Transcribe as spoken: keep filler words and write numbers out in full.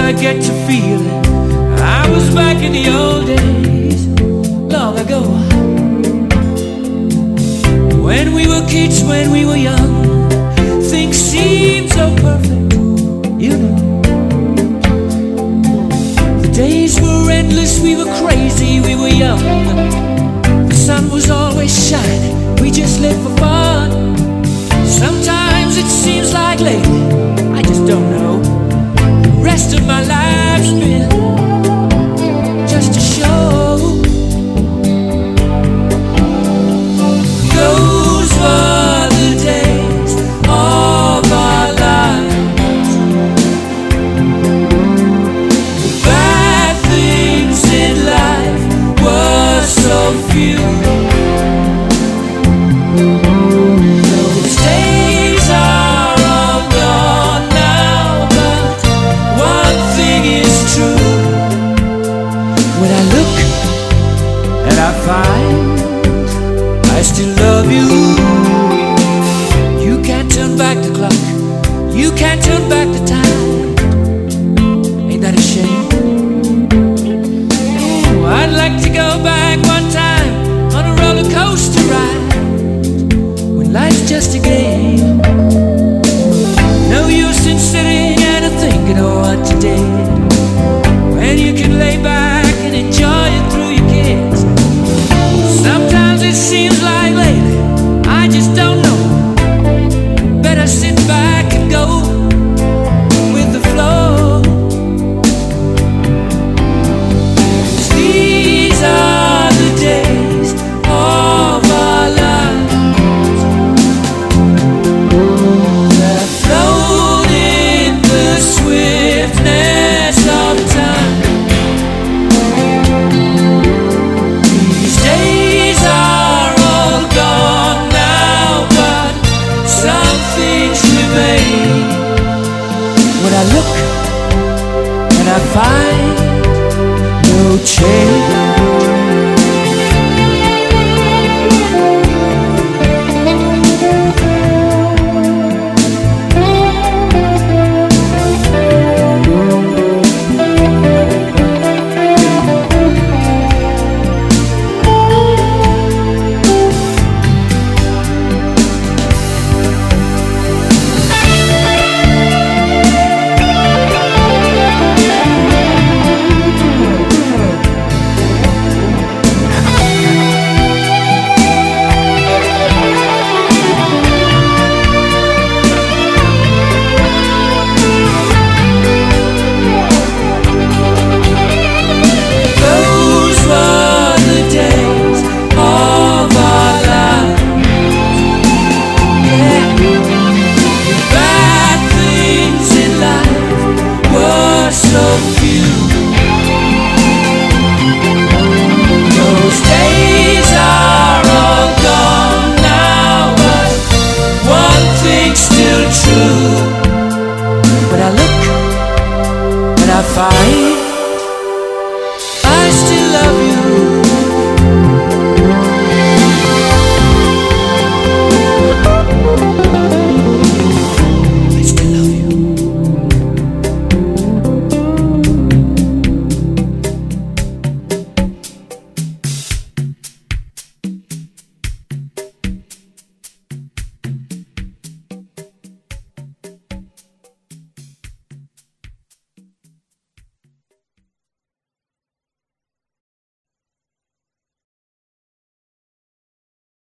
I get to feeling I was back in the old days, long ago, when we were kids, when we were young. Things seemed so perfect, you know. The days were endless, we were crazy, we were young. The sun was always shining, we just lived for fun. Sometimes it seems like lately, I just don't know, the rest of my life's been just a show. Those were the days of our lives. The bad things in life were so few.